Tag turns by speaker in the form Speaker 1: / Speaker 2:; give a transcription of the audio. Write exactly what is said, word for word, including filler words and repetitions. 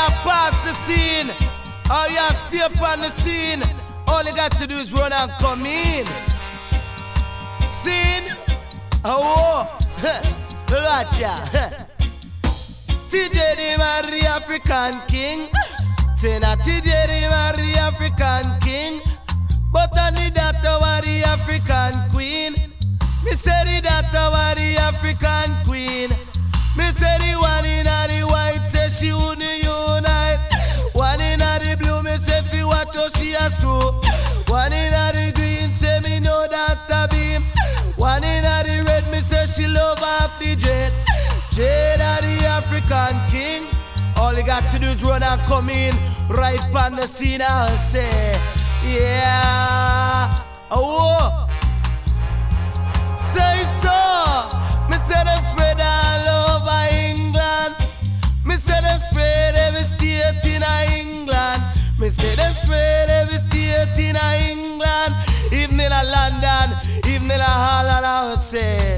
Speaker 1: you pass the scene, or you stay upon the scene, all you got to do is run and come in. Scene, oh, Raja. Today they marry African king. Tena today they marry African king. But I need that to marry African queen. Me say the that to marry African queen. Me say the one in the white say she wouldn't unite. One in the blue me say fi watch how she a screw. One in the green say me know that a beam. One in the red me say she love off the jet. Jade are the African king. All you got to do is run and come in. Right on the scene and say, yeah. Oh, say so. Me say them spread all over England. Me say them spread every state in England. Me say them spread every state in England. Even in London, even in Holland, I would say.